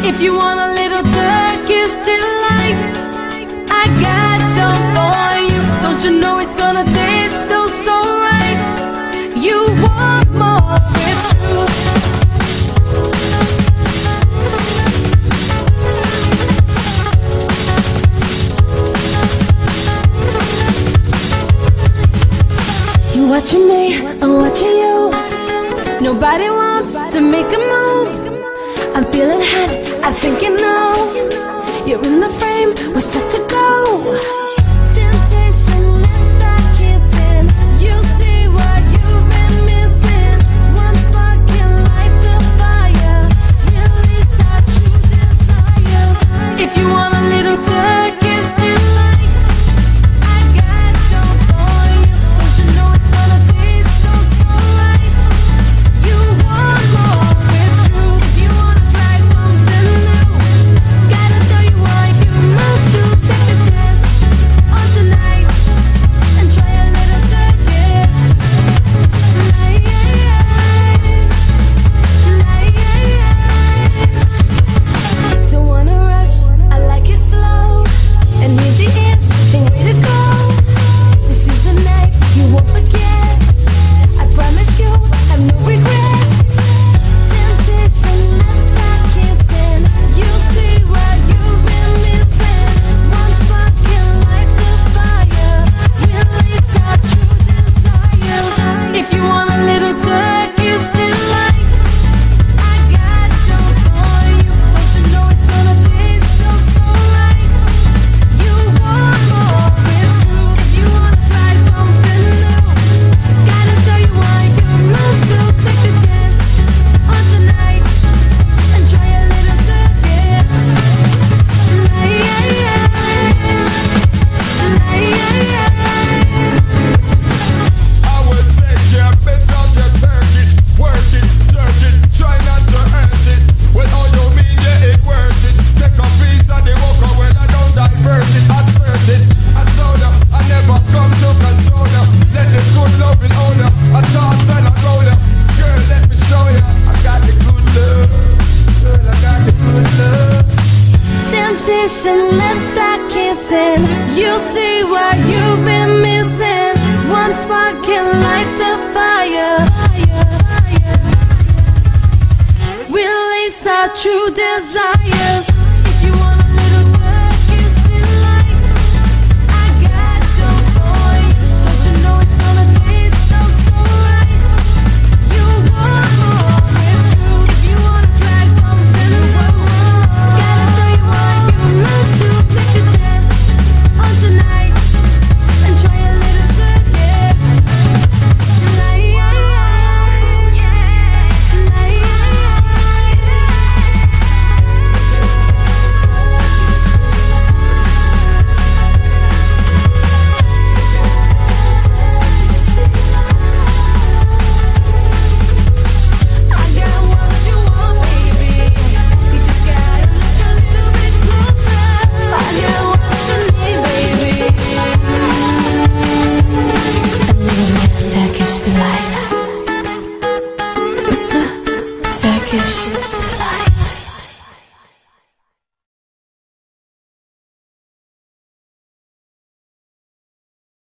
If you want a little Turkish delight, I got some for you. Don't you know it's gonna taste oh so right? You want more, it's true. You watching me, I'm watching you. Nobody wants to make a move. I'm feeling hot, I think you know. You're in the frame, we're set to go. Temptation, let's start kissing. You see what you've been missing. One spark can light the fire. Release our true desire. If you want a little Turkish delight, I got some for you. Don't you know it's gonna taste oh so right? You want more, it's true. If you wanna try something new, gotta tell you why you must do. Take a chance on tonight and try a little Turkish. Don't wanna rush, I like it slow. And easy is the way to go. This is the night you won't forget. I promise you have no regrets. Temptation, let's start kissing. You'll see what you've been missing. One spark can light the fire. Release our true desire. If you want a little Turkish delight, I got some for you. Don't you know it's gonna taste oh so right? You want more, it's true. If you wanna try something new, gotta tell you why you must do. Take a chance on tonight and try a little Turkish. I will take you a bit of your Turkish. Work it, jerk it, try not to hurt it. Well, all you mean, yeah, it worth it. Take a piece of the walker, well, I don't divert it, assert it. I told her, I never come to control her. Let the good loving own her. I toss and I roll her. Girl, let me show ya, I got the good love. Girl, I got the good love. Temptation, let's start kissing. You'll see what you've been missing. One spark can light the fire. Release our true desires.